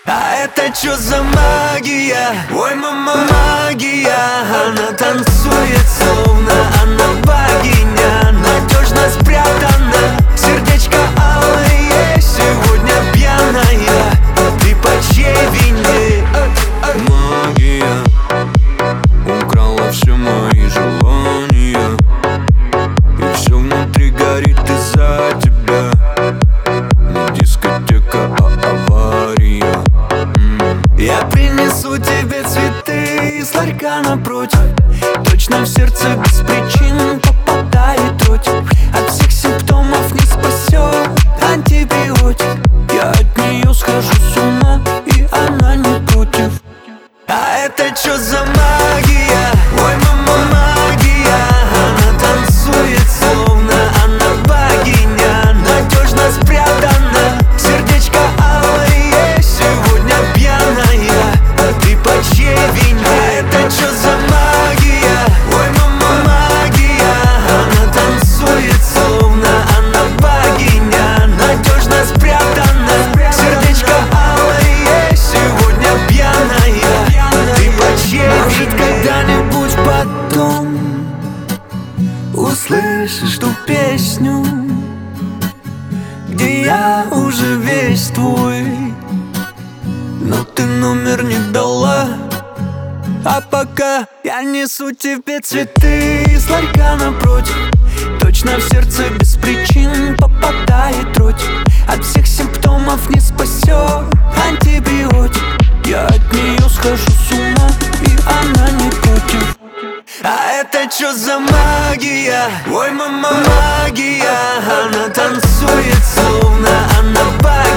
А это чё за магия? Ой, мама, магия. Она танцует, словно она богиня, надежно спрятана. Сердечко алое, сегодня пьяная. Ты по чьей вине? Магия украла все мои желания, и все внутри горит из-за тебя. Не дискотека, а авария. Я принесу тебе цветы из ларька напротив. Точно в сердце без причин попадает дротик. От всех симптомов не спасет антибиотик. Я от нее схожу с ума, и она не против. А это чё за магия? Ой, мама, магия. Она танцует, словно она богиня, надежно спрятана. Сердечко алое, сегодня пьяная. Ты по чьей вине? А это чё за магия? Ой, мама, магия. Она танцует, словно она богиня, надежно спрятана. Сердечко алое, сегодня пьяная. Ты по чьей? Может, когда-нибудь потом услышишь ту песню, где я уже весь твой, но ты номер не дала. А пока я несу тебе цветы из ларька напротив. Точно в сердце без причин попадает дротик. От всех симптомов не спасет антибиотик. Я от нее схожу с ума, и она не против. А это чё за магия? Ой, мама, магия. Она танцует, словно она богиня,